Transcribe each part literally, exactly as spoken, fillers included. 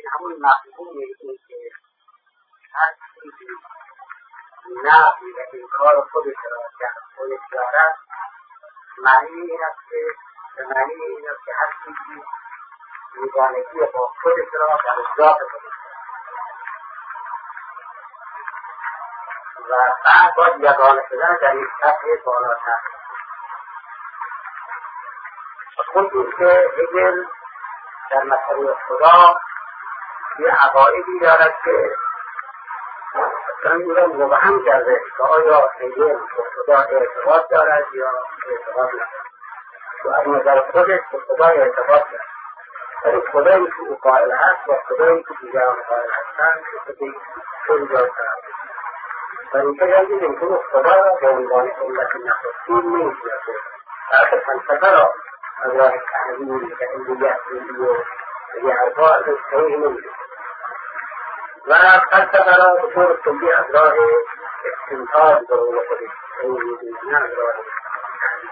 همون مفهومیه که هر چیزی نفی و انکار خودش را در خودش دارد، معنی این است که به معنی این است که هر چیزی یگانگی با خودش را در ذات خودش و بعد باید یگانه شدن در این سطح بالاتر. خودی که هگل در مسئله خدا یه عقایدی دارد که اصلا او را مبهم کرده که آیا هگل به خدا اعتقاد دارد یا اعتقاد ندارد. و از نظر خودش به خدا اعتقاد دارد، ولی خدایی که او قائل هست و خدایی که دیگران قائل هستند خودی خیلی جای فرق است. و این که جایی نمیتونه خدا را به عنوان علت نخستی نمیشناسه، بلکه فلسفه را از راه تحلیل و علمیت و یه حرفا ازش صحیح نمیشه و فلسفه را به طور کلی از راه استنتاج به رول خودش نه از راه تحلیل.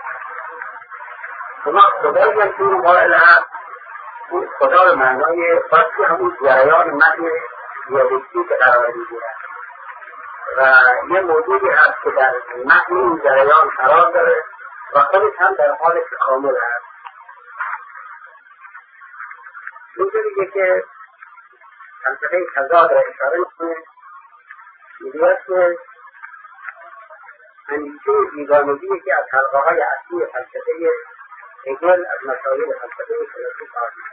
اما خدایی هم که اون قائل هست، اون خدا به معنای باید همون جریان متن دیالکتیک قرار میگیرد و یه موجودی هست که در متن این جریان قرار داره و خودش هم در حال تکامل هست. اینجا دیگه که فلسفه تضاد را اشاره میکنه، میگوید که اندیشه بیگانگی که از حلقه های اصلی فلسفه هگل از مسائل فلسفه کلاسیک آمد.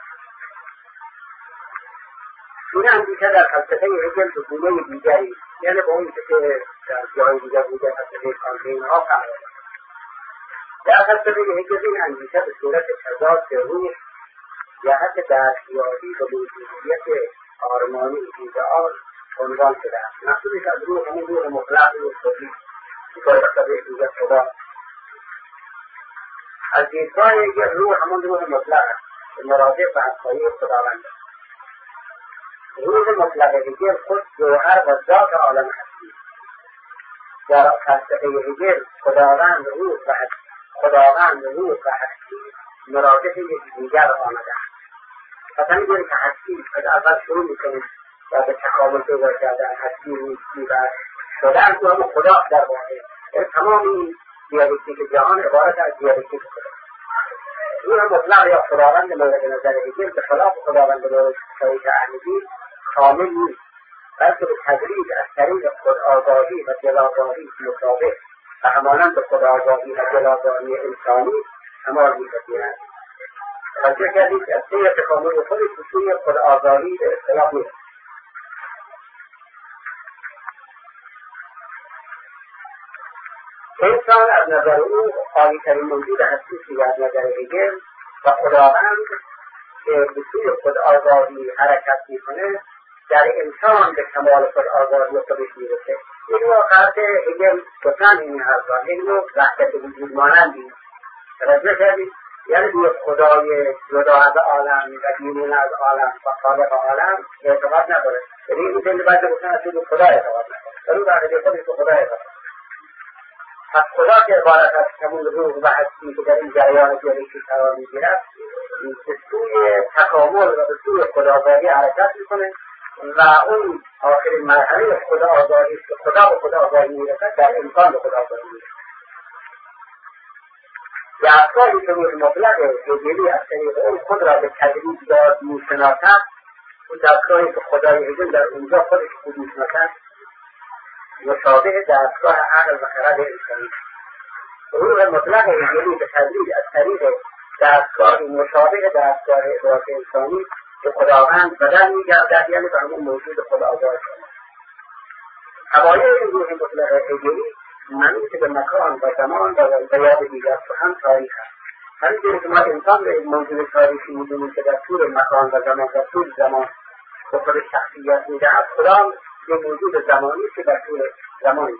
این اندیشه در فلسفه هگل به گونه دیگری، یعنی با اون که در جای دیگر بوده فلسفه کانتین ها قرار دارد. در فلسفه هگل این اندیشه به صورت تضاد روح یا حتی دستیابی به موجودیت آرمانی ایدئال عنوان شده است. مقصودش از روح همین روح مطلق و صدی که باید فلسفه دیگر خدا از دیدگاه هگل روح همون روح مطلق است که مراجع به افکاری خداوند است. روح مطلق هگل خود جوهر و ذات عالم هستی. در فلسفه هگل خداوند روح و خداوند روح و هستی مراجع یک دیگر آمده است. پس همینجوری که هستی از اول شروع میکنیم و به تکامل پیدا کردن هستی نیستی و شدن تو همون خدا در واقع تمام این دیالکتیک جهان عبارت از دیالکتیک خدا. روح مطلق یا خداوند مورد نظر هگل به خلاف خداوند مورد شایع احمدی کامل نیست، بلکه به تدریج از طریق خودآگاهی و دلآگاهی مطابق و همانند خودآگاهی و دلآگاهی انسانی شمار می‌پذیرند. توجه کردید که از طی تکامل خودش به سوی خودآگاهی به اصطلاح نیست. انسان از نظر او عالی‌ترین موجود هستی که از نظر هگل و خداوند که به سوی خودآگاهی حرکت میکنه در انسان به کمال خودآگاهی خودش میرسه. این واقعات هگل گفتن این حرفا، این نوع وحدت وجود مانندی. توجه کردید؟ یعنی به خدای جدا از عالم و بیرون از عالم و خالق عالم اعتقاد نداره. یعنی این زنده باید گفتن از به خدا اعتقاد نداره، در اون وحدت خودش به خدا اعتقاد. پس خدا که عبارت از همون روح و هستی که در این جریان دیالکتیک قرار میگیرد به سوی تکامل و به سوی خداگاهی حرکت میکنه و اون آخرین مرحله خداگاهی که خدا به خداگاهی میرسد در انسان به خداگاهی میرسد. دستگاهی که روح مطلق هگلی از طریق اون خود را به تدریج داد میشناسد، اون دستگاهی که خدای هگل در اونجا خودش خود میشناسد مشابه دستگاه عقل و خرد انسانی. روح مطلق هگلی به تدریج از طریق دستگاهی مشابه دستگاه ذات انسانی که خداوند بدن میگردد، یعنی به همون موجود خداگاه شد. حوایای این روح مطلق هگلی منوط به مکان و زمان و یاد دیگر سخن تاریخ است. همینجوری که ما انسان به موجود تاریخی میدونیم که در طول مکان و زمان و طول زمان به خود شخصیت میدهد، خدا یه موجود زمانی که در طول زمانی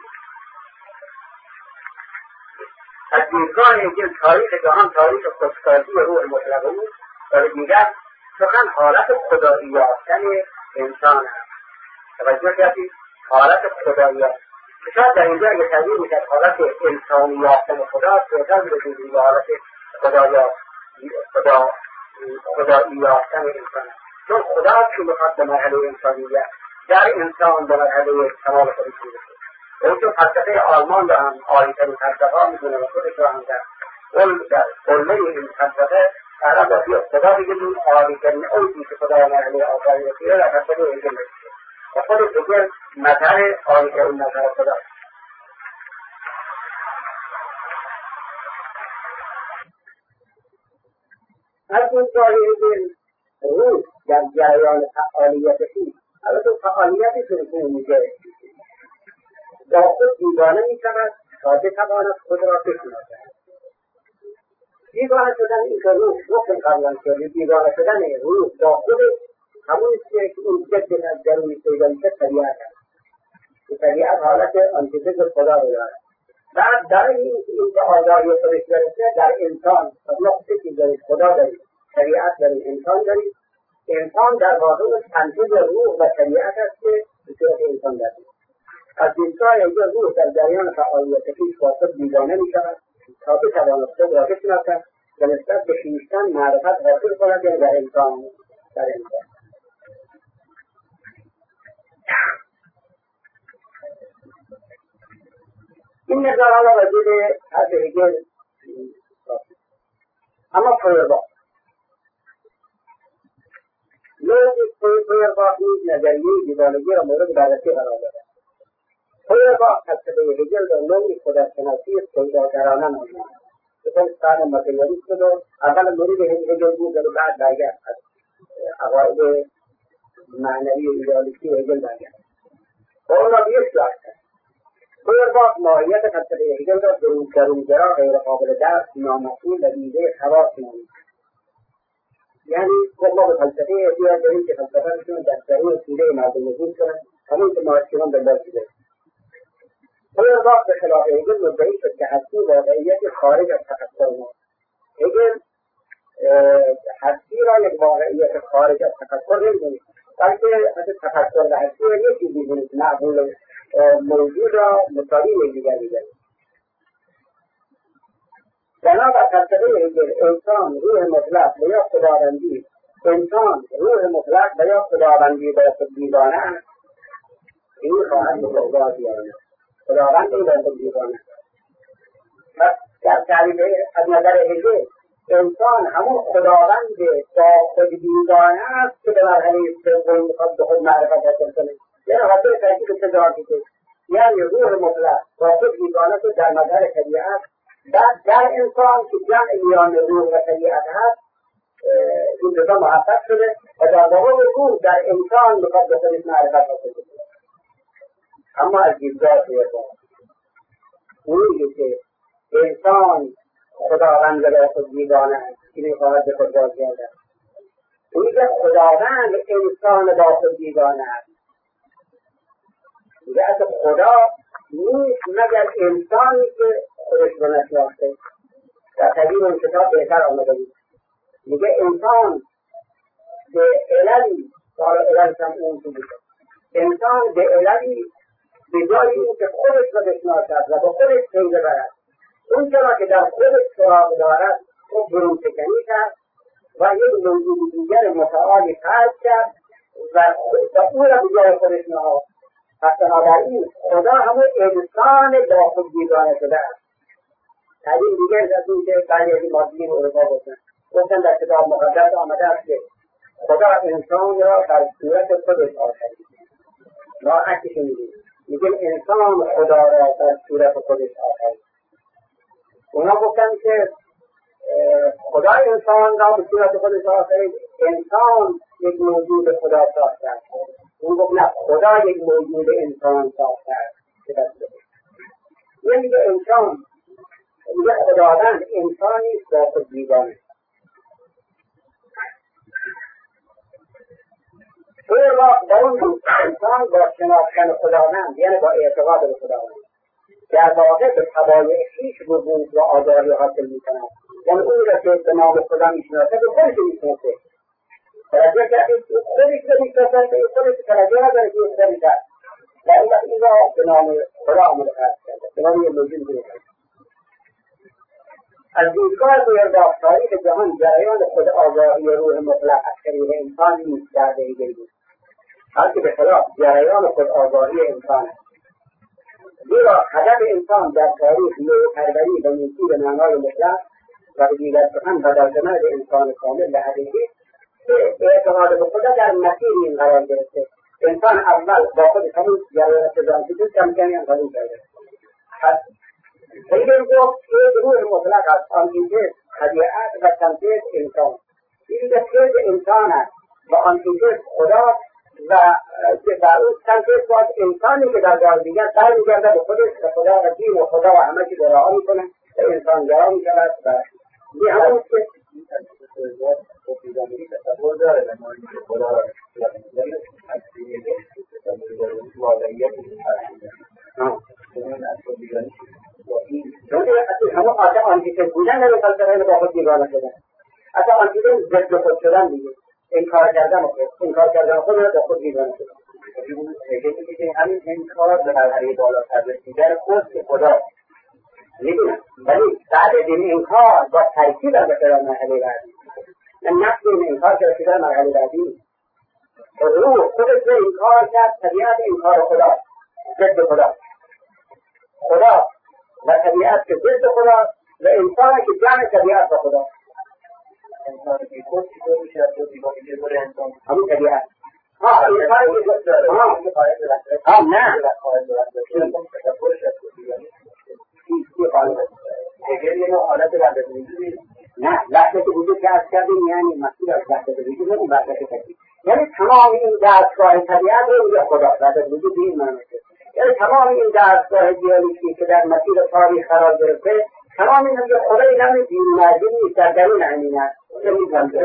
از دیدگاه هگل تاریخ جهان تاریخ خودسازی روح مطلق او و دیگر سخن حالت خدایی یافتن انسان است. توجه کردید؟ حالت خدایی یافتن که شاید در اینجا اگه تغییر میکرد حالت انسانی یافتن خدا بهتر میرسید به حالت خدایی خدا خدایی یافتن انسان است. چون خدا که میخواد به مرحله انسانیت در انسان به مرحله کمال خودش میرسه. اون که فلسفه آلمان رو هم عالی‌ترین فلسفه ها میدونه و خودش رو هم در قله این فلسفه الان باید خدا بگیم عالی‌ترین اوجی که خدا مرحله آفرینش رو در فلسفه هگل نوشته و خود هگل مظهر عالی‌ترین مظهر خدا. از اون جای هگل روح در جریان فعالیت خویش، البته فعالیت چون میگه با خود بیگانه میشود تا بتواند خود را بشناسد. بیگانه شدن این که روح رکن قبلا شده، بیگانه شدن روح با خود همون است که اون جد از درون پیدا میشه طبیعت است. طبیعت حالت آنتیتز خدا رو دارد. بعد در این که آزادی خودش برسه در انسان نقطه که دارید خدا دارید، طبیعت دارید، انسان دارید. انسان در واقع تنفیذ روح و طبیعت است که به صورت انسان دارید. از اینجا اینجا روح در جریان فعالیت خویش با خود بیگانه میشود تا بتواند خود را بشناسد و نسبت به خویشتن معرفت حاصل کند در انسان در انسان. این نظر حالا وجود حرف هگل اما فویرباخ لوگ فویرباخ نیز نظریه بیگانگی را مورد بررسی قرار داده. فویرباخ فلسفه هگل را نوعی خودشناسی پیداگرانه نامیده که خود سال ماتریالیسم رو اول مورد هگل بود و بعد برگشت از عقاید معنوی و ایدئالیستی هگل برگشت و اون را به یک جا کرد. فویرباخ ماهیت فلسفه هگل را درونگرا غیر قابل درک، نامفهوم و دیده خواص نامید. یعنی ما به فلسفه احتیاج داریم که فلسفه‌شون در درون سیره مردم وجود کنند، همون که مارکسیان به دست می‌آورد. فویرباخ به خلاف هگل مدعی شد که هستی واقعیت خارج از تفکر ماست. هگل هستی را یک واقعیت خارج از تفکر نمی‌داند، بلکه از تفکر و هستی را یک چیزی می‌داند، معقول موجود را مساوی یکدیگر می‌داند. بنابر فلسفه هگل انسان روح مطلق و یا خداوندی، انسان روح مطلق و یا خداوندی با خود بیگانه است. این خواهد به خدا بیاید. خداوند این با خود بیگانه است. پس در تعریف از نظر هگل انسان همون خداوند با خود بیگانه است که به مرحله سوم میخواد به خود معرفت حاصل کنه. یعنی حاصل تحقیق تجارتی که یعنی روح مطلق با خود بیگانه است در نظر طبیعت. بعد در انسان که جمع میان روح و طبیعت هست این دو تا محقق شده و در واقع روح در انسان میخواد به خودش معرفت حاصل کنه. اما از دیدگاه فویرباخ اونیه که انسان خداوند را خود بیگانه است که میخواهد به خود بازگردد. اونی که خداوند انسان با خود بیگانه است میگه اصلا خدا نیست مگر انسانی که خودش رو نشناخته. در طبیب اون کتاب بهتر آمده بود میگه انسان به عللی کار علل هم اون تو بود انسان به عللی به جای این که خودش رو بشناسد و به خودش پی ببرد اون چرا که در خودش سراغ دارد خود برون شکنی کرد و یک موجود دیگر متعالی خلق کرد و اون را به جای خودش نهاد. پس بنابراین خدا همون انسان با خود بیگانه شده است. تعلیم دیگر از این که بعضی از این مادیین اروپا گفتن گفتن در کتاب مقدس آمده است که خدا انسان را در صورت خودش آفرید. ما عکسش می‌بینیم میگن انسان خدا را در صورت خودش آفرید. اونا گفتن که خدا انسان را به صورت خودش آفرید، انسان یک موجود خدا ساخته است. اون گفت نه، خدا یک موجود انسان ساخته است. یعنی که انسان میگه خداوند انسانی است با خود بیگانه. فویرباخ با اون انسان با شناختن خداوند یعنی با اعتقاد به خداوند در واقع به طبایع خویش وجود و آزادی حاصل می‌کند. یعنی اون را که به نام خدا می‌شناسه به خودش می‌شناسه. توجه کردید خودش رو می‌شناسه به خودش توجه نداره که خدا می‌شناسه. و این وقت این را به نام خدا آمده خرد کرده. به نام یه موجود بوده. از دیدگاه گویرداغ تاریخ جهان جریان خود آگاهی روح مطلق از طریق انسان نیست در دیگری بود، بلکه به خلاف جریان خود آگاهی انسان است. زیرا هدف انسان در تاریخ نوع پروری و نیکی به معنای مطلق و به دیگر سخن بدل شدن به انسان کامل و حقیقی که اعتماد به خدا در مسیر این قرار گرفته. انسان اول با خود همون جریان تجانسیتون کم کمی هم قبول کرده. خیلی گفت که روح مطلق است، آنتیتز طبیعت و تنفیذ انسان. این تنفیذ انسان است و آنتیتز خدا و اون تنفیذ باز انسانی که در جای دیگر در میگرده به خودش و خدا و دین و خدا و همه چی گراه میکنه و انسان گراه میشود و این همون که تصور داره در مورد خدا را همون آتا آنتیتز بودن نمی فلسفه با خود دیگانه شدن، اصلا آنتیتز ضد خود شدن دیگه، انکار کردن خود انکار کردن خود را با خود دیگانه شدن. همین انکار به مرحله بالاتر رسیدن خود به خدا میدونم، ولی بعد این انکار با ترکیب از در مرحله بعدی نفس این انکار که رسیدن مرحله بعدی روح خودش رو انکار کرد، طبیعت انکار خدا ضد خدا، خدا و طبیعت که ضد خدا و انسان که جمع طبیعت و خدا. انسان که خود چطور میشه از خود دیگاه میشه بره انسان همون طبیعت ها انسان که خود داره ها نه تصورش از خود دیگاه اگر یه نوع حالت وحدت وجودی نه وحدت وجود که از کردیم یعنی مسئول از وحدت وجود نه وحدت تکلیف، یعنی تمام این دستگاه طبیعت رو میگه خدا وحدت وجود این معنی، یعنی تمام این دستگاه دیالکتیکی که در مسیر تاریخ قرار گرفته تمام این که خدای نمی دین مردی نیست در درون همین است که می‌فهمه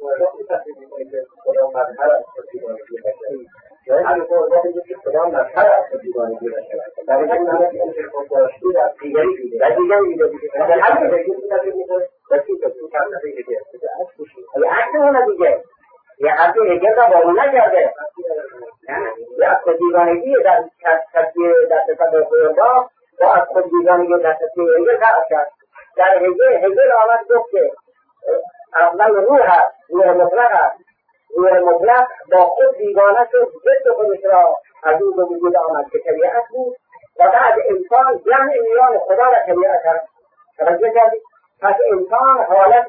خدا مظهر است یعنی هر طور وقتی که خدا مظهر است دیوانگی بشه در این حالت این که خودداشتی در دیگری دیده در دیگری دیده در هر دیگری دیده در چی تو کم نمیده یا عکس اون دیگه یا حرف هگل را با اون نکرده یا از خود دیوانگی در تصویر در تصویر خدا با از خود دیوانگی در تصویر هگل خراب کرد. در هگل هگل آمد گفت که اول روح هست، روح مطلق هست، روح مطلق با خود دیوانه شد ضد خودش را از اون به وجود آمد که طبیعت بود و بعد انسان جمع میان خدا و طبیعت هست. توجه کردید؟ پس انسان حالت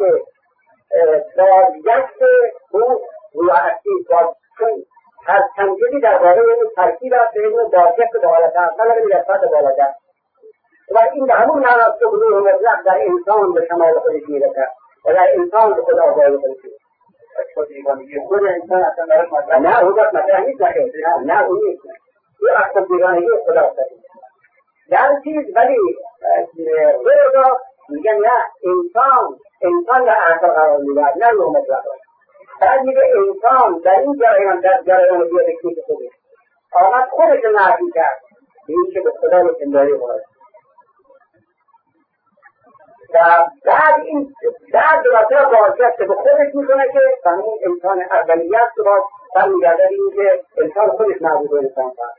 بازگشت روح روح اصلی باز چون هر تنجیدی در واقع این ترکیب است به این بازگشت به حالت اصلا و به نسبت بالاتر و این به همون معناست که روح مطلق در انسان به شمال خودش میرسد و در انسان به خدا آگاهی خودش میرسد. خود انسان اصلا برش مطلق نه اون وقت مطلق نیست نه اون نیست یه اصلا بیگانگی خدا است در چیز ولی غیر میگن نه انسان انسان در اصل قرار میدهد نه روح مطلق بعد میگه انسان در این جریان در جریان دیالکتیک خودش آمد خودش نفی کرد این که به خدا رو پنداری وارد و بعد این بعد دوباره بازگشت به خودش میکنه که همون انسان اولیت رو باز برمیگرده این که انسان خودش معبود و انسان فرد.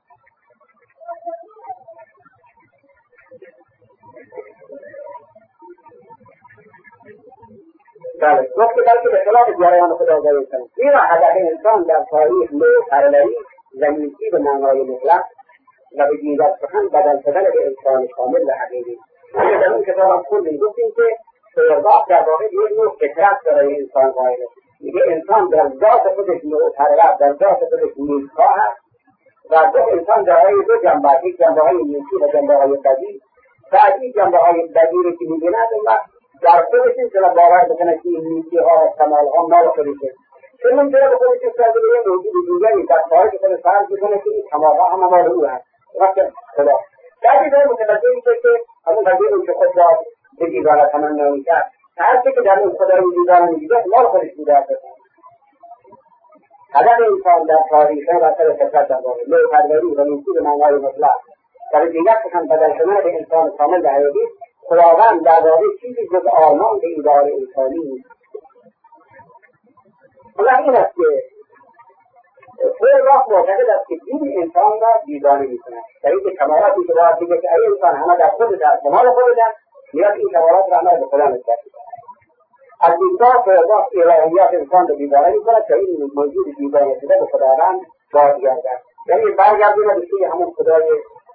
بله وقتی بلکه به خلاف جریان خدا آگاهی کنه زیرا هدف انسان در تاریخ نوع پروری زمینی به معنای مطلق و به دیگر سخن بدل شدن به انسان کامل و حقیقی. اما در اون کتاب هم خوندیم گفتیم که سیرباق در واقع یک نوع فطرت برای انسان قائله. میگه انسان در ذات خودش نوع پرور در ذات خودش نیکخواه هست و دو انسان دارای دو جنبه یک جنبه های نیکی و جنبه های بدی بعدی جنبه های بدی رو که میبیند و در خودش این چرا باور بکنه که این نیکی ها و کمال ها مال خودشه چون من چرا به خودش استعداد یه موجود دیگری در خواهش خودش فرض بکنه که این کمال ها هم مال او هست وقت خدا بعدی داره متوجه میشه که همون قضیه اون که خود را به دیوانه تمنا میکرد هر چه که در اون خدا رو دیوانه میدید مال خودش بوده است. هدف انسان در تاریخ و سر فطرت در واقع نوع پروری و نیکی به معنای مطلق در دیگر سخن بدل شدن به انسان کامل و حقیقی خداوند در واقع چیزی جز آرمان به ایدار انسانی نیست. حالا این است که فیلسوف معتقد است که دین انسان را دیوانه می‌کند. در این کمالاتی که باید بگه که ای انسان همه در خودت است، کمال خودت است، میاد این کمالات را عمل به خدا نسبت می‌دهد. از دیدگاه فرضاً الهیات انسان به دیوانه می‌کند که این موجود دیوانه شده به خداوند بازگردد، یعنی برگردونه به سوی همون خدای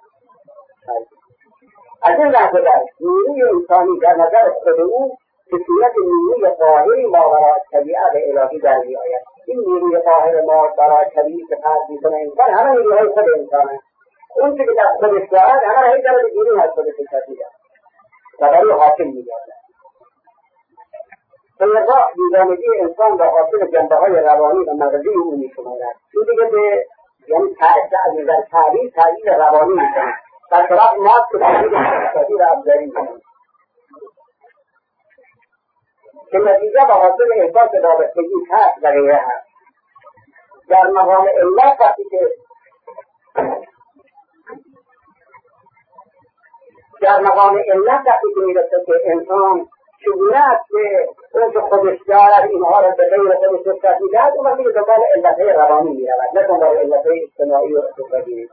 از این لحظه در نیروی انسانی در نظر خود او به صورت نیروی قاهری ماوراء طبیعت الهی در می‌آید. این نیروی قاهر ماوراء طبیعی که فرض می‌کنه انسان همه نیروهای خود انسان است. اون که در خودش دارد همه را هی داره به بیرون از خودش می‌کشد و برای حاکم می‌گردد. فلذا بیگانگی انسان را حاصل جنبه‌های روانی و مغزی او می‌شمارد. این دیگه به یعنی در تعبیر تعبیر روانی می‌کند. در طرف ناس که تعبیر اقتصادی و ابزاری می‌کند که نتیجه به حاصل احساس وابستگی هست و غیره هست. در مقام علت وقتی که در مقام علت وقتی که میرسه که انسان چگونه است که اون که خودش دارد اینها را به غیر خودش نسبت میدهد، اون وقتی که دنبال علتهای روانی میرود نه دنبال علتهای اجتماعی و اقتصادی میرود.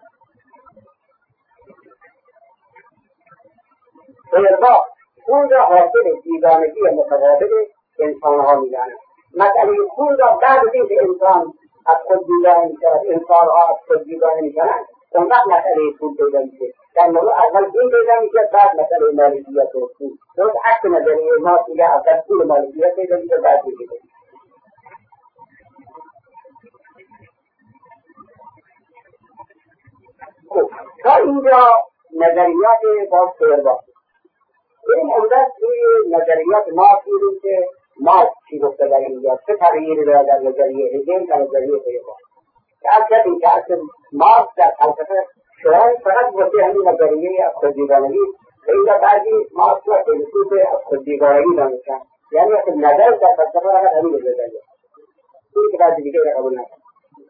فلذا خون را حاصل بیگانگی متقابل انسانها میدانند. مسئله خون را بعد از اینکه انسان از خود بیگانه میشود، انسانها از خود بیگانه میشوند، اون وقت مسئله خون پیدا میشه. در مورد اول خون پیدا میشه، بعد مسئله مالکیت و خون. درست عکس نظریه ما میگه اول خون مالکیت پیدا میشه، بعد میشه. خب تا اینجا نظریات باز توربا. این عمدت روی نظریات مارکس می‌بینیم که مارکس چی گفته در اینجا، چه تغییری را در نظریه هگل و نظریه توربا. که اصلا این که اصلا مارکس در فلسفه شاید فقط گفته همین نظریه از خودبیگانگی و اینجا بعضی مارکس را فیلسوف از خودبیگانگی دانستن، یعنی اصلا نظر در فلسفه را همین نظریه این که بعضی دیگه را قبول نکنه.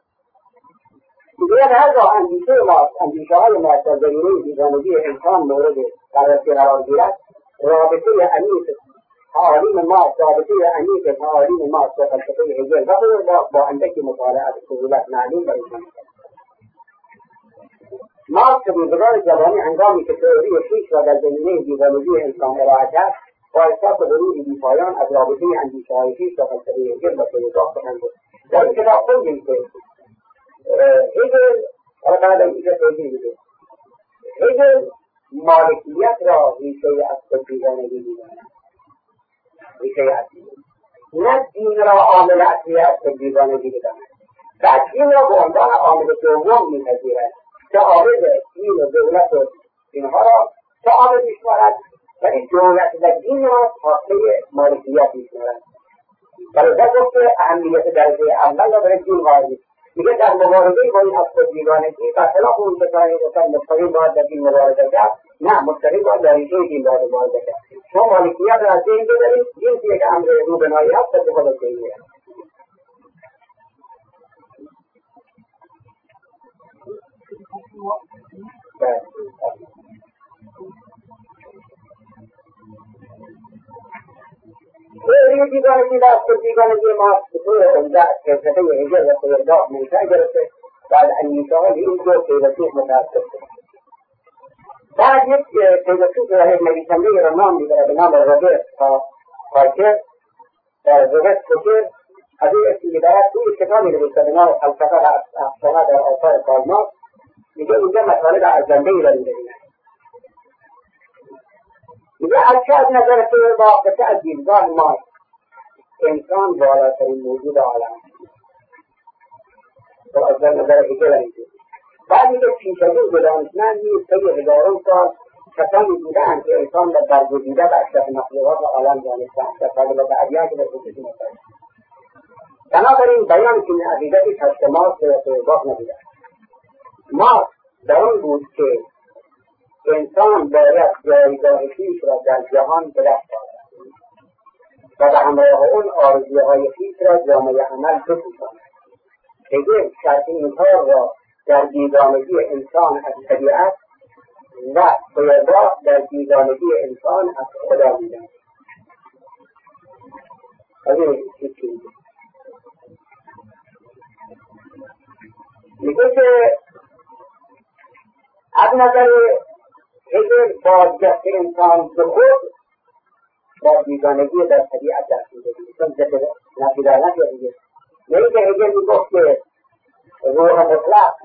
دیگر هر جا اندیشه مارکس، اندیشه های مارکس در زمینه بیگانگی انسان مورد بررسی قرار گیرد، رابطه عمیق تعالیم مارکس، رابطه عمیق تعالیم مارکس و فلسفه هگل و خود با با اندکی مطالعه از سهولت معلوم برایشان می‌شود. مارکس روزگار جوانی هنگامی که تئوری خویش را در زمینه بیگانگی انسان ارائه کرد، با احساس غروری بی‌پایان از رابطه اندیشه‌های خویش و فلسفه هگل و تئوری سخن گفت. در این کتاب خوندیم که هگل و بعد از اینکه توضیح می‌دهد هگل مالکیت را ریشه از بیگانگی می‌داند، ریشه اصلی، نه دین را عامل اصلی از بیگانگی می‌داند. بعد دین را به عنوان عامل دوم می‌پذیرد که عامل دین و دولت و اینها را که عامل می‌شمارد، ولی دولت و دین را خاصه مالکیت می‌شمارد. ولی در گفت اهمیت درجه اول را برای دین قائل است. میگه در مبارزه با این اصل بیگانگی برخلاف اون کسانی گفتن مستقیم باید در دین مبارزه کرد، نه مستقیم باید در ریشه دین باید مبارزه کرد. شما مالکیت را از دین ببرید، دین که یک امر روبنایی هست به خود از دین میاد. این بیگانگی در اصل بیگانگی ما به طور عمده از فلسفه هگل و توربا منشأ گرفته و از اندیشه‌های این دو فیلسوف متأثر شده. بعد یک فیلسوف و یک نویسنده رمان می‌دارد به نام روبرت پارکر در روبرت پارکر از این اسم می‌دارد توی کتابی نوشته به نام فلسفه و افسانه در آثار کارل مارکس. میگه اینجا مطالب ارزنده‌ای را می‌بیند. میگه از چه از نظر توربا و چه از دیدگاه مارکس انسان بالاترین موجود عالم و از نظر هگل اینجور. بعد میگه پیش از این دانشمند نیست طی هزاران سال کسانی بودند که انسان را برگزیده و اشرف مخلوقات عالم دانستند در قابل ادیان که به خصوصی مختلف. بنابراین بیان که این عقیدتی پشت مارکس و توربا نبوده. مارکس در آن بود که انسان باید جایگاه خویش را در جهان به دست آورد و به همراه اون آرزوهای خویش را جامعه عمل بپوشاند. هگل شرط این کار را در بیگانگی انسان از طبیعت و توربا در بیگانگی انسان از خدا می‌داند. از این چیزی میگه که از نظر هگل بازگشت انسان به خود با بیگانگی در طبیعت دست می‌دهیم. چون ضد نفی دارن یا دیگه. یعنی که هگل میگفت که روح مطلق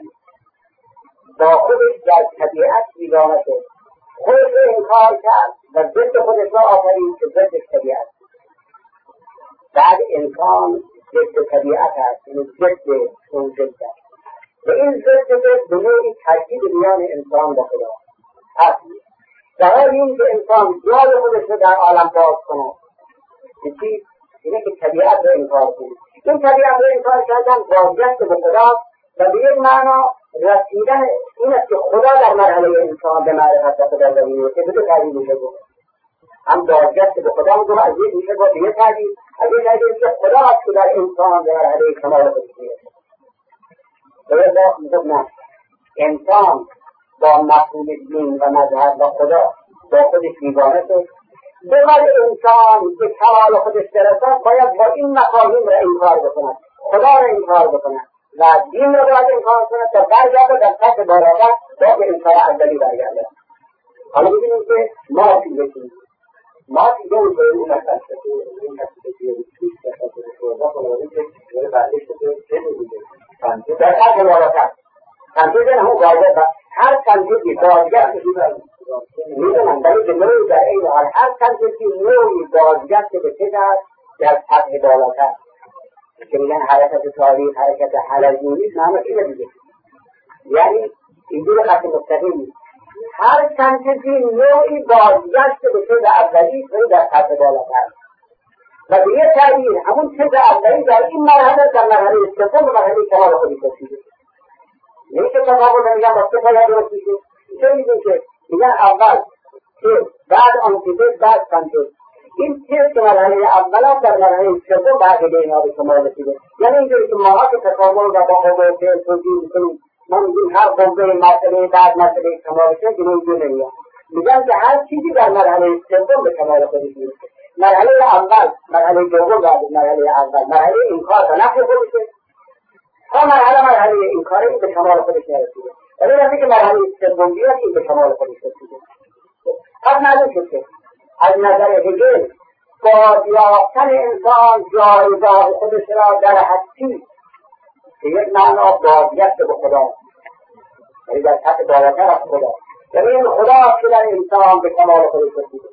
با خودش در طبیعت بیگانه شد. خودش رو انکار کرد و ضد خودش را آفرید که ضدش طبیعت. بعد انسان ضد طبیعت است، یعنی ضد اون ضد است. و این ضد به نوعی ترکیب میان انسان و خدا هست. در حال این که انسان جای خودش رو در عالم باز کنه که چی؟ اینه که طبیعت رو انکار کنه. این طبیعت رو انکار کردن بازگشت به خدا و به یک معنا رسیدن این است که خدا در مرحله انسان به معرفت خدا زمینه که به دو تعبیر میشه گفت. هم بازگشت به خدا میگم از یک میشه گفت به یک تعبیر، از یک تعبیر که خدا است که در انسان به مرحله کمال خودش میرسه. باید میگم نه، انسان با مفهوم دین و مذهب و خدا با خودش بیگانه شد. بغیر انسان که کمال خودش برسد باید با این مفاهیم را انکار بکند، خدا را انکار بکند و دین را باید انکار کند تا برگرده در سطح بالاتر با به انسان اولی برگرده. حالا ببینیم که ما چی بکنیم. ما چی بکنیم که این مسئله که این مسئله که این مسئله که شورده کنیم که داره بردش که چه بودیم در سطح بالاتر کنتوزن همون واضح هر کنتوزی بازگشت میدونم ولی به نوعی در این حال هر کنتوزی نوعی بازگشت به چه است در سطح بالاتر که میگن حرکت تاریخ حرکت حلزونی نامه اینه دیگه، یعنی اینجور خط مستقیم هر کنتوزی نوعی بازگشت به چه اولی ولی در سطح بالاتر و به یه تعبیر همون چه اولی در این مرحله در مرحله سوم و مرحله کمال خودی رسیده. نمیشه تفاوت نمیگم با سه پایه درست میشه. چه میگن که میگن اول که بعد آنتیتز بعد سنتز. این چه که مرحله اولا در مرحله سوم بعد به اینا به کمال رسیده. یعنی اینجوری که ما که تکامل و با قوه فعل توضیح میکنیم ما میگیم هر قوه مرتبه بعد مرتبه کمال رسیده که اینجور نمیاد. میگن که هر چیزی در مرحله سوم به کمال خودش میرسه. مرحله اول مرحله دوم بعد مرحله اول مرحله انکار و نفی خودشه تا مرحله مرحله این کاره این به کمال خودش نرسیده. ولی وقتی که مرحله سوم بیاد این به کمال خودش رسیده. پس معلوم شد که از نظر هگل بازیافتن انسان جایگاه خودش را در هستی به یک معنا بازگشت به خدا، یعنی در سطح بالاتر از خدا، یعنی این خدا که در انسان به کمال خودش رسیده.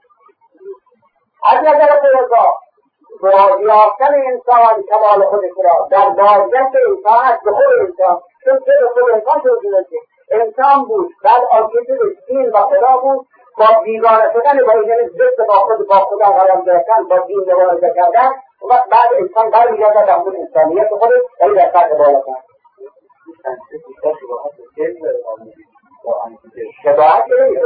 از نظر فیلسوف بازیافتن انسان کمال خودش را در بازگشت انسان است به خود انسان، چون که به خود انسان توجیه که انسان بود بعد آنکه دین و خدا بود با بیگانه شدن با این ضد با خود با خدا قرار گرفتن با دین مبارزه کردن و بعد انسان برمیگرده در خود انسانیت خودش ولی در سطح بالاتر. شباهت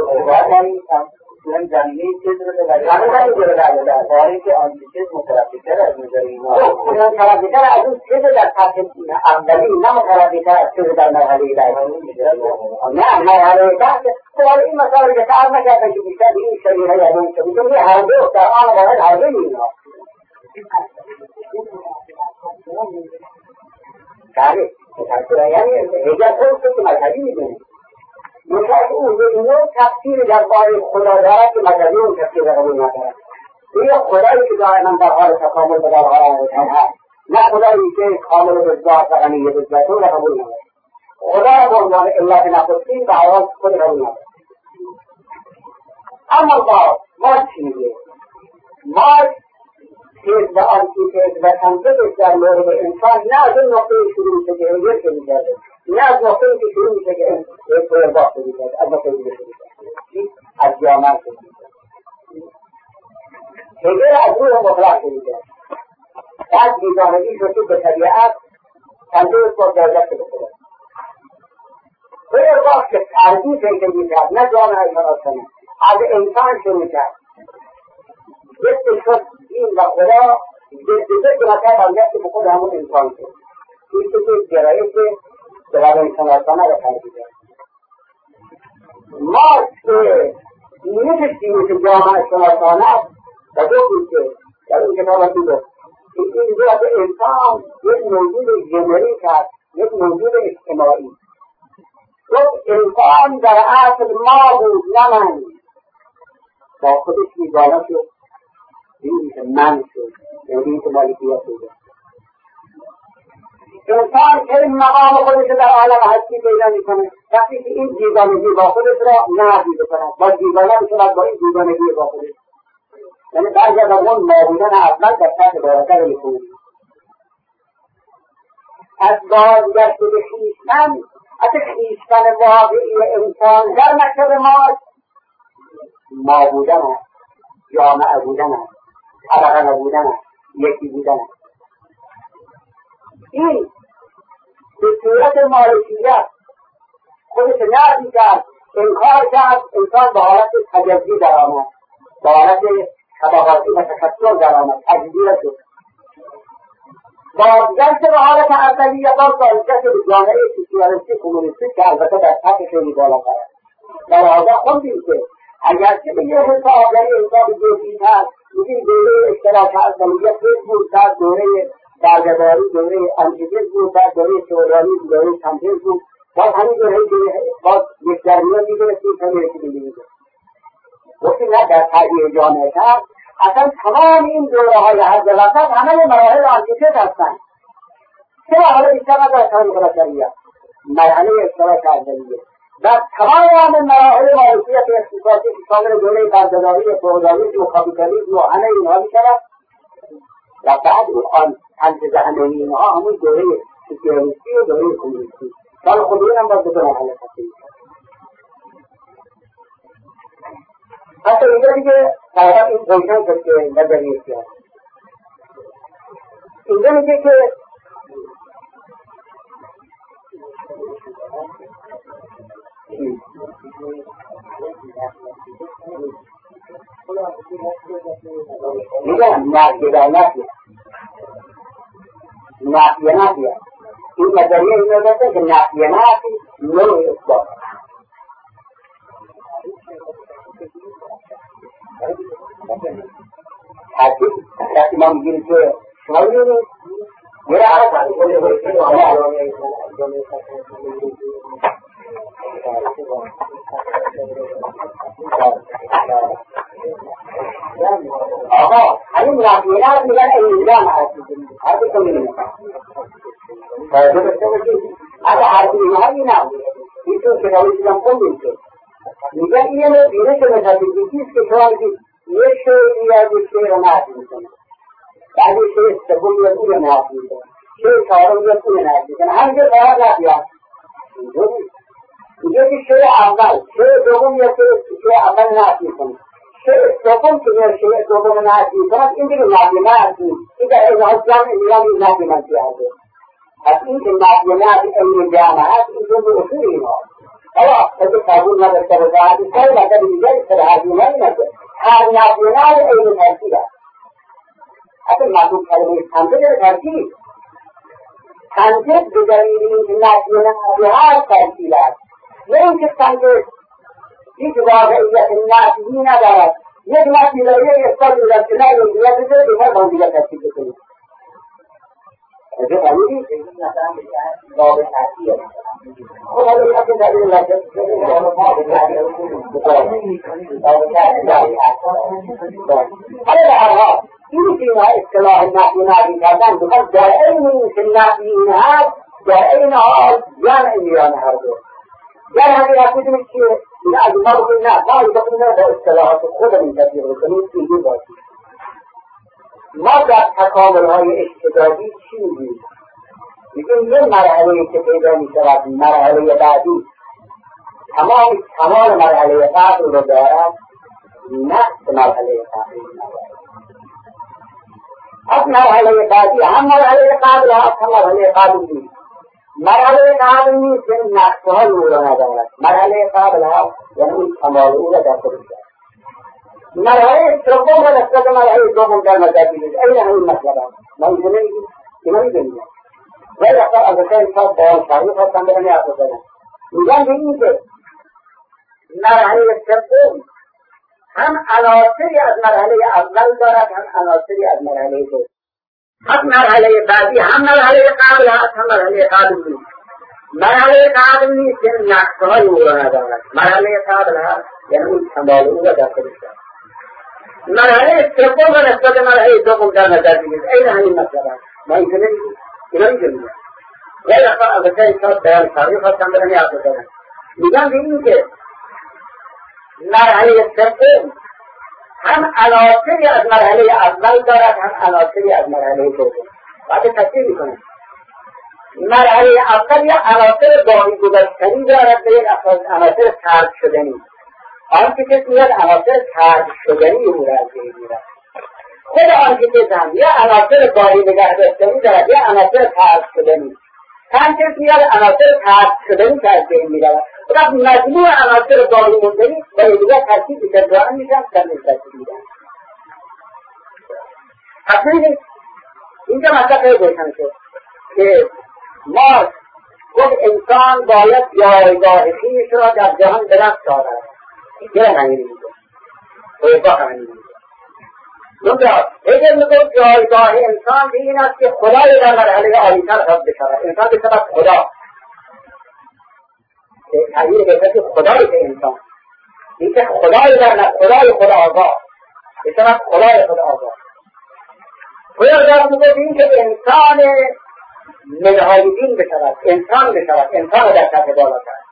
من زمینه چیز رو در زمینه رو در در داری که آنتیتز مترابطتر از نظر اینا مترابطتر از اون چیز در سطح اولی نه مترابطتر از چیز در مرحله بعدی نه مرحله بعد خب این مسئله که تعریف نکردن که بیشتر این شریعه یا اون شریعه چون هر دو در آن واحد هر دو اینا تعریف تعریف یعنی هجر خودش که مذهبی میدونی مثلا اون به نوع تفسیر در باره خدا دارد که مذهبی اون تفسیر را قبول ندارد. این خدایی که دائما در حال تکامل و در حال انسان هست، نه خدایی که کامل به ذات و غنی به ذات را قبول ندارد. خدا را به عنوان علت نخستین به حیات خود قبول ندارد. اما با ما چی میگه؟ ما تیز و آنتیتز و تنظیمش در مورد انسان نه از اون نقطه شروع میشه که هگل شروع کرده، نه از نقطه که شروع میشه که این پرورداخت شروع کرده، از نقطه دیگه شروع کرده، از جامعه شروع کرده. هگل از روح مطلق شروع کرده، بعد بیگانگی شد به طبیعت تنظیمش با درجت به خدا. پرورداخت که تربیت هگل میکرد، نه جامعه شناسانه، از انسان شروع کرد. جسد شد دین و خدا جسد که مثلا برگشت به خود همون انسان شد. این که گرایش جواب شناسانه را تربیت کرد. ما که نمی‌تونیم که جامعه شناسانه و دو که در این کتاب هستی دو این اینجا که انسان یک موجود جنریک هست، یک موجود اجتماعی. یک انسان در اصل ما بود، نه من. با خودش بیگانه شد این که من شد، یعنی که مالکیت شده. انسان که این مقام خودش در عالم هستی پیدا میکنه، وقتی که این دیوانگی با خودش را نفی بکند، با دیوانه بشود با این دیوانگی با خودش، یعنی برگرد از اون نابودن اول در سطح بالاتر میکنه. از بازگشت به خویشتن، از خویشتن واقعی انسان در مکتب ما ما بودن است، جامعه بودن است، طبقه بودن است، یکی بودن است. این به صورت مالکیت خودش نفی کرد، انکار کرد، انسان به حالت تجزی در آمد، به حالت طبقاتی و تکثر در آمد، تجزیه شد. بازگشت به حالت اولیه باز بازگشت به جامعه سوسیالیستی کمونیستی که البته در سطح خیلی بالاتر است. در آنجا خوندیم که اگرچه به یه حساب یعنی حساب جزئی‌تر این دوره اشتراک اولیه بود، در دوره برگزاری دوره انتیجز بود، در دوره سورالیسم دوره کمپیز بود، باز همین دوره باز یک درمیان می‌گرفتیم تا می‌رسیدیم دیگه. وقتی نه در تغییر جامعه کرد، اصلا تمام این دوره‌های هر وسط همه مراحل آنتیتز هستند. چه مرحله بیشتر نداره تاریخ بشریت؟ مرحله اشتراک اولیه. و تمام مراحل مالکیت اقتصادی که شامل دوره برگزاری فئودالیسم و کاپیتالیسم و همه اینها می‌شود. و بعد آن انتزاع همه اینها همون دوره سوسیالیستی و دوره کمونیستی. سال خودمون هم باز به دو مرحله تقسیم شد. حتی اینجا دیگه طبعا این روشن شد که نظریه چی هست. اینجا میگه که میگه نفیه در نفیه نفیه نفیه این نظریه اینجا دسته که نفیه نفی نوع اثبات حتی وقتی ما میگیم که شما میگیم یه عرض آقا همین نفیه نفی میگن ایمیدان حرفی که میگیم فایده بسته باشید اگه حرفی اینها اینم این چون کتابی چیزم خوندیم که میگن این یه بینش متافیزیکیست که شما میگید یک شعر یا یک شعر رو نفی میکنه، بعد یک شعر سوم یا اون رو نفی میکنه، شعر چهارم یا اون رو نفی میکنه، همینجا فقط نفی هست. میگه که شعر اول شعر دوم یا شعر اول نفی میکنه، شعر سوم که یا شعر دوم نفی میکنه، این دیگه نفی نفی این در این حال جمع میگن این نفی منفی هسته. از این که نفی نفی این جمع هست این جمع اصول اینها حالا اگه قبول نداشته باشه حدیث های مطلب دیگری سر حدیث های نده هر نفیونال این ترکیب است. اصلا مطلوب کلمه تنظیب ترکیب تنظیب به دلیل این که نفیونال هر ترکیب است، نه این که تنظیب هیچ واقعیت نفیی ندارد. یک نفی داره یک اثبات میدن که نه این دیگر بزره دیگر با دیگر ترکیب بکنید. اگه قلیلی مثلا باب ترکیب خب حالا این اصلا دلیل لکن حالا به هر حال این که اینها اصطلاح نفی نفی کردن بخواد در این این که نفی این هست در این حال جمع میرانه هر دو در حقیقت میدونید که این از ما بکنید نه ما این بکنید با اصطلاحات خودمون تطبیق بکنید اینجور باشید. ما در تکامل های اشتدادی چی میگیم؟ میگیم یه مرحله که پیدا میشود مرحله بعدی تمام تمام مرحله قبل رو دارد نقص مرحله قبل از مرحله بعدی هم مرحله قبل هست هم مرحله قبل نیست. مرحله قبل نیست یعنی نقص ها رو رو ندارد، مرحله قبل هست یعنی کمال او را در خودش دارد. مرحله سوم را نسبت مرحله دوم در نظر بگیرید این همین مطلب است. ما اینجا نمیگیم که نمیدونیم ولی اصلا از اصلا انسان بیان شریف هستن برمی حرف بزنن میگن به این که مرحله سوم هم عناصری از مرحله اول دارد هم عناصری از مرحله دوم. هم مرحله بعدی هم مرحله قبل هست هم مرحله قبل نیست. مرحله قبل نیست یعنی نقصهای او را ندارد، مرحله قبل هست یعنی اون کمال او را در خودش دارد. مرحله سوم و نسبت مرحله دوم در نظر بگیرید. این همین مطلب است. ما اینجا نمیگیم. اینا اینجا میگن. ولی اصلا البته این کار بیان تاریخ خواستم برم یاد بزنم. میگم ببینید که مرحله سوم هم عناصری از مرحله اول دارد، هم عناصری از مرحله دوم. بعد تصحیح میکنم. مرحله اول یا عناصر باقی گذاشتنی دارد و یک عناصر ترک شدنی. آنکه که میاد عناصر ترک شدنی او را از بین میبرد. خود آنکه که هم یا عناصر باقی نگه داشتنی دارد یا عناصر ترک شدنی. هم که میاد عناصر ترک شدنی که از بین میبرد. و مجموع عناصر باقی موندنی با یکدیگر ترکیب میشن میشن در نسبت میدن. حتی اینجا مطلب روشن شد که مارکس گفت انسان باید جایگاه خویش را در جهان به دست آورد. چرا همین میگه؟ جایگاه همین میگه. نمی‌دونم. اگر میگه جایگاه انسان این است که خدای در مرحله عالی‌تر خود بشود. انسان بشود خدا. تغییر بهتر خدای به انسان. این که خدای در خدای خدا آگاه. بشود خدای خدا آگاه. خدا در میگه این که انسان منهای دین بشود، انسان بشود، انسان در سطح بالا کرد.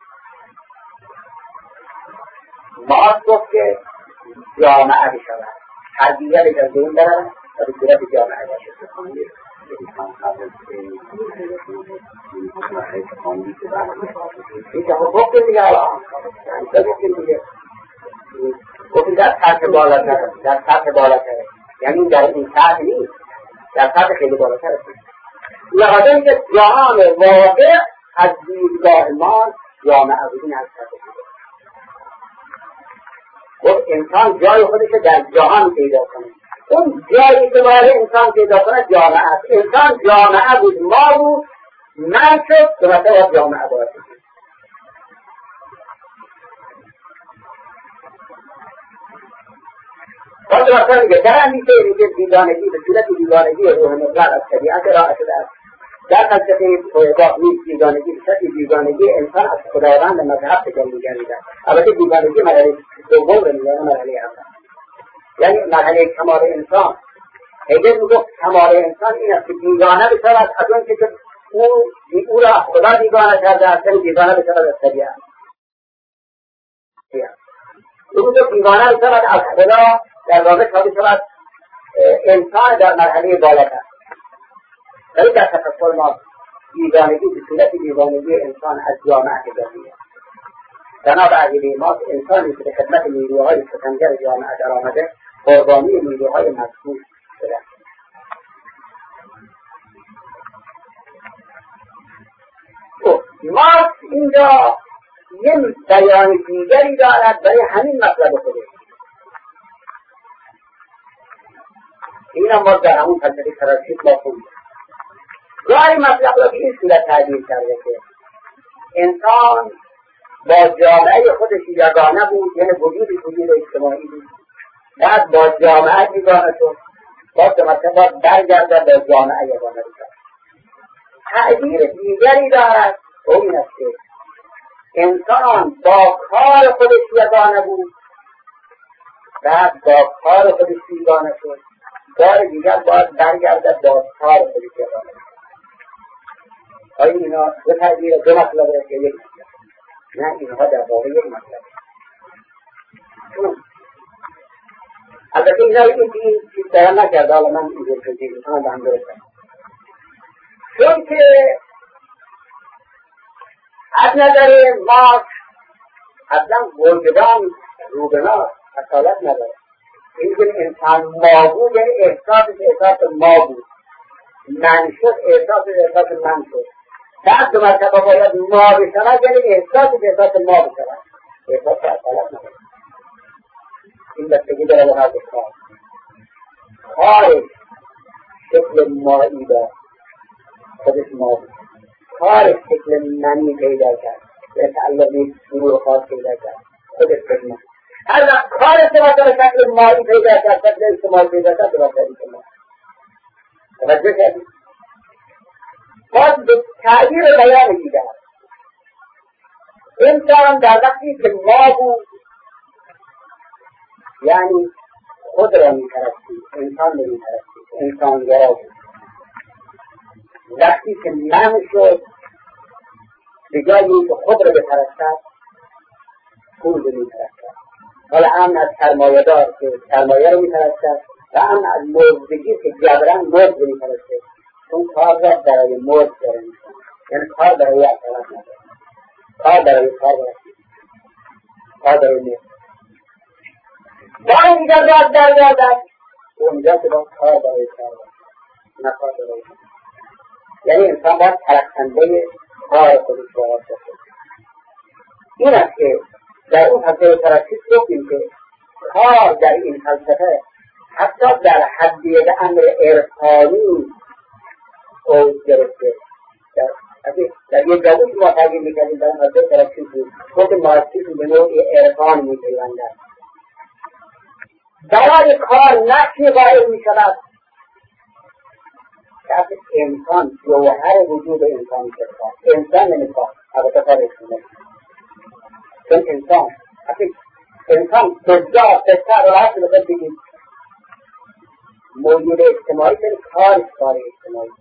مارکس گفت که جامعه بشود، هر دیگر اجازه این دارد و به صورت جامعه باشد. این که حقوق دیگه الان گفت در سطح بالا کرد، در سطح بالا کرد، یعنی در این سطح نیست، در سطح خیلی بالا کرد. لحاظه این که جهان واقع از دیدگاه ما جامعه بودین از سطح بوده. خب انسان جای خودش در جهان پیدا کنه. اون جایی که باید انسان پیدا کنه جامعه است. انسان جامعه بود، ما بود، من شد که مثلا جامعه باید بود. باید مثلا میگه در اندیشه میگه بیگانگی به صورت بیگانگی روح مطلق از طبیعت راه شده است. در فلسفه پایگاه نیست بیگانگی به شکل بیگانگی انسان از خداوند مذهب تجلی گردیده. البته بیگانگی مرحله دوم رو میگه، مرحله اول. یعنی مرحله کمال انسان. هگل میگه کمال انسان این است که بیگانه بشود از اون که او او را خدا بیگانه کرده است، یعنی بیگانه بشود از طبیعت. او میگه بیگانه بشود از خدا، در واقع شده شود انسان در مرحله بالاتر. ولی در تفکر ما بیگانگی به صورت بیگانگی انسان از جامعه تجلی است. بنا به عقیده ما انسانی که به خدمت نیروهای ستمگر جامعه در آمده قربانی نیروهای مذکور شده. مارکس اینجا یه بیان دیگری دارد برای همین مطلب خودش. این هم باز در همون فلسفه تراژیک ما خوندیم. گاهی مطلب را به این صورت تعبیر کرده که انسان با جامعه خودش یگانه بود، یعنی وجود وجود اجتماعی بود. بعد با جامعه یگانه شد، باز به مطلب برگرده با جامعه یگانه بود. تعبیر دیگری دارد و این است که انسان با کار خودش یگانه بود، بعد با کار خودش یگانه شد، کار دیگر باید برگرده با کار خودش یگانه شد. آیا اینا دو تعبیر دو مطلب است یا یک مطلب؟ نه، اینها در واقع یک مطلب. چون البته اینا این چیز بیان نکرده، حالا من اینجور کنید میتونم به هم برسم. چون که از نظر مارکس اصلا وجدان روبنا اصالت نداره. این که انسان ما بود یعنی احساسش احساس ما بود، من شد احساس احساس من شد. بعد دو مرتبه باید ما بشود یعنی احساسش احساس ما بشود. احساس اصالت نداره. این بستگی داره به هر کار. کارش شکل مایی داره، خودش ما بود. کارش شکل منی پیدا کرد، به تعلقی گروه خاص پیدا کرد، خودش خدمت. هر وقت کارش به شکل مایی پیدا کرد، شکل اجتماعی پیدا کرد، به واسه اجتماعی. توجه کردید؟ باز به تعبیر بیان دیگر انسان در وقتی که ما بود، یعنی خود را می‌پرستید، انسان نمی‌پرستید، انسانگرا بود. وقتی که من شد به جای اینکه خود را بپرستد پول رو می‌پرستد. حالا امن از سرمایه‌دار که سرمایه رو می‌پرستد و امن از مزدگی که جبران مزد رو می‌پرستد، چون کار را برای مزد داره می‌کنه، یعنی کار برای اعتراض نداره، کار برای کار برسید، کار برای مزد. باید دیگر راست در گردد اونجا که باید کار برای کار برسید، نه کار برای مزد. یعنی انسان باید پرستنده کار خودش باید باشد. این است که در اون فلسفه پرستی گفتیم که کار در این فلسفه حتی در حدیه امر عرفانی اوج گرفته. در یک جاگوش ما تغییر میکنیم در اون فلسفه پرستی بود خود مارکسیسم به نوع عرفان میپیوندد. برای کار نقشی قائل میشود که اصلا انسان جوهر وجود انسانی شد. انسان نمیخواد البته کار اسمونه چون انسان اصلا انسان بزا بزا راحت رو بخواد بگید موجود اجتماعی که کار کار اجتماعی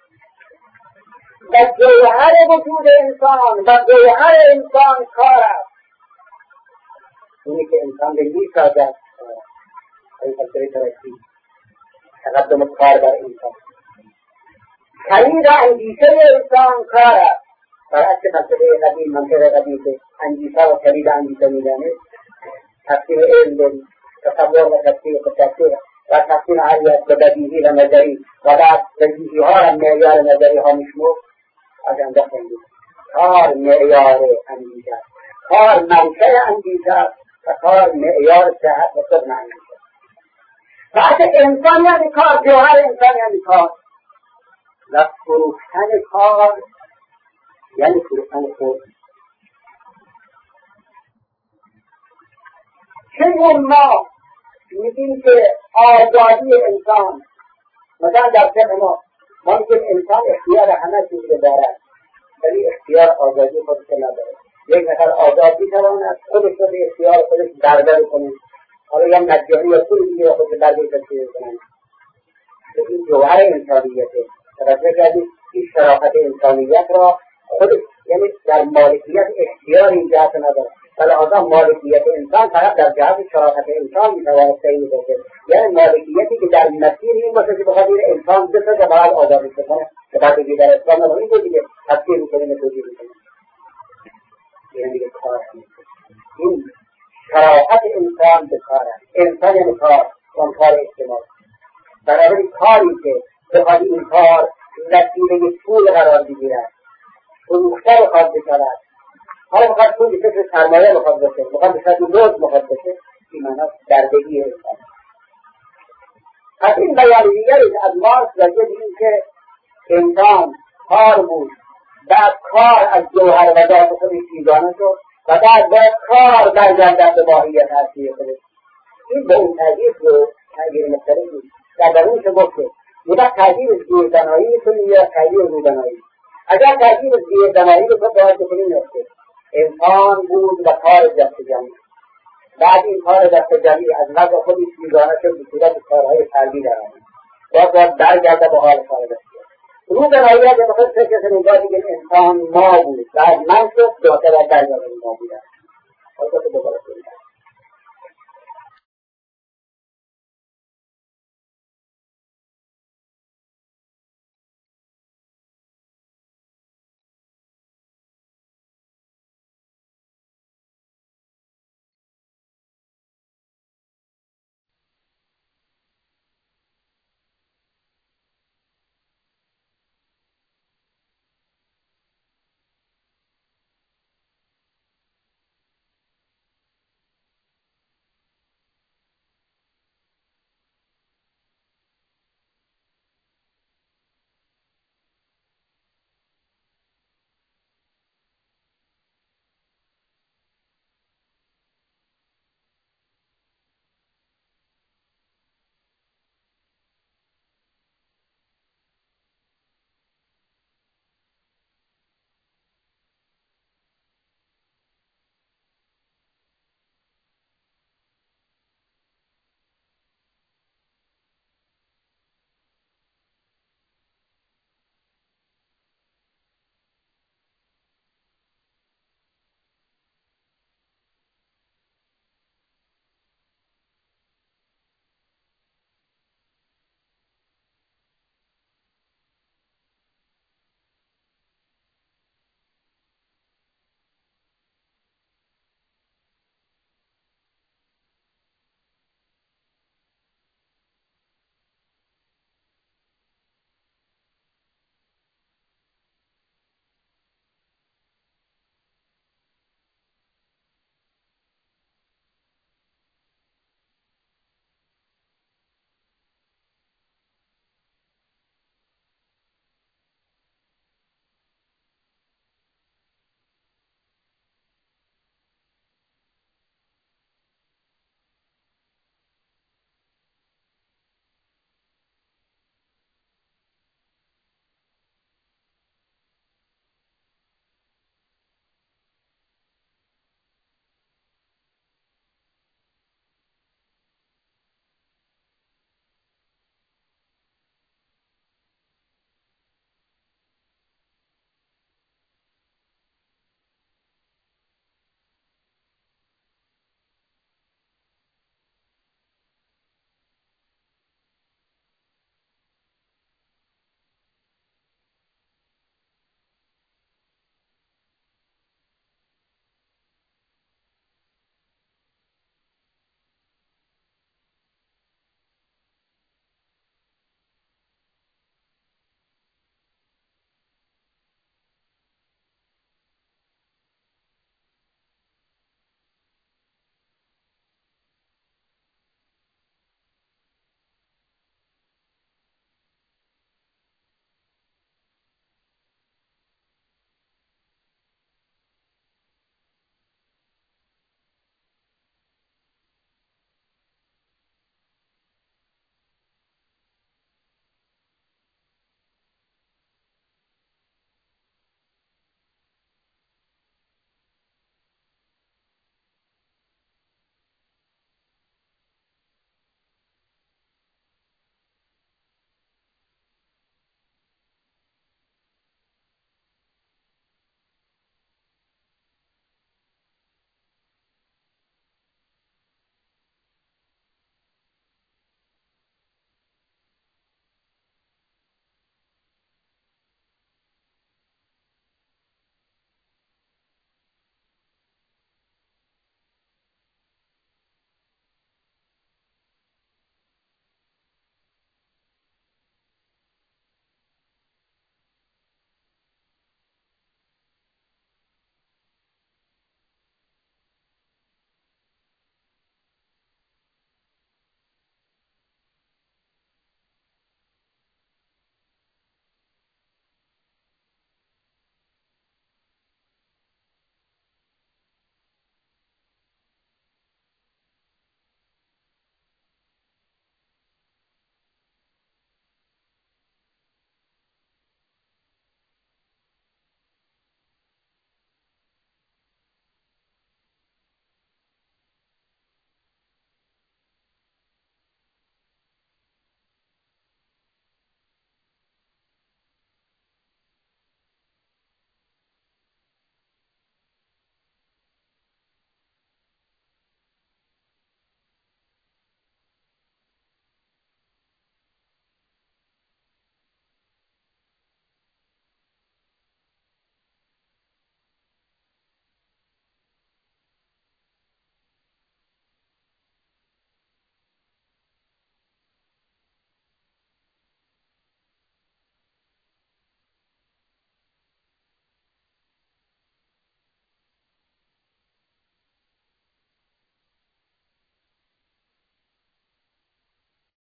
و جوهر وجود انسان و جوهر انسان کار است. اینه که انسان به می سازد این فلسفه پرستی تقدم کار بر انسان. خرید اندیشه انسان کار است. برعکس فلسفه قدیم، منطق قدیم که اندیشه و خرید اندیشه میدانه، تفسیر علم، تصور و تفسیر و تفسیر و تفسیر عریت و بدیهی و نظری و بعد بدیهی ها و معیار نظری ها میشمو از انداخت اندیشه. کار معیار اندیشه است، کار منشأ اندیشه است و کار معیار صحت و صدق اندیشه. وقت انسان یعنی کار، جوهر انسان یعنی کار و فروختن کار یعنی فروختن خود. چون ما میگیم که آزادی انسان مثلا در فقه ما ما میگیم انسان اختیار همه چیز رو دارد ولی اختیار آزادی خودش نداره. یک نفر آزاد میتواند خودش رو به اختیار خودش دربر کنه، حالا یا مجانی یا پول دیگه خودش دربر تشکیل کنه. این جوهر انسانیته. توجه کردید این شرافت انسانیت را خودش یعنی در مالکیت اختیار این جهت نداره، ولی آزاد مالکیت انسان فقط در جهت شرافت انسان میتواند تعیین بشه. یعنی مالکیتی که در مسیر این باشه که بخاطر انسان بسازه و باید آزادی کنه که بعد دیگه در اسلام نداره این دیگه تفسیر میکنه توجیه میکنه. یعنی دیگه کار این شرافت انسان به کار است. انسان یعنی کار، اون کار اجتماعی. بنابراین کاری که بخواد این کار وسیله پول قرار بگیرد، فروخته بخواد بشود، حالا بخواد پول بشه سرمایه بخواد بشه، بخواد بشه روز بخواد بشه، این معنی دردگی انسان. پس این بیان دیگری از مارکس راجع به این که انسان کار بود، بعد کار از جوهر و ذات خودش بیگانه شد و بعد باید کار برگردد به ماهیت اصلی خودش. این به اون تغییر رو تغییر مختلف بود. در درونش گفته بوده تغییر زیردنایی میکنیم یا تغییر رودنایی. اگر تغییر زیردنایی رو باید بکنیم نفته انسان بود و کار دست جمعی، بعد این کار دست جمعی از وضع خودش بیگانه شد به صورت کارهای فردی در آمد، باید باید برگرده به حال کار دست رودنایی. اگر بخواهد سه کسی نگاه دیگه انسان ما بود، بعد من شد دوتر از برگرده ما بودن.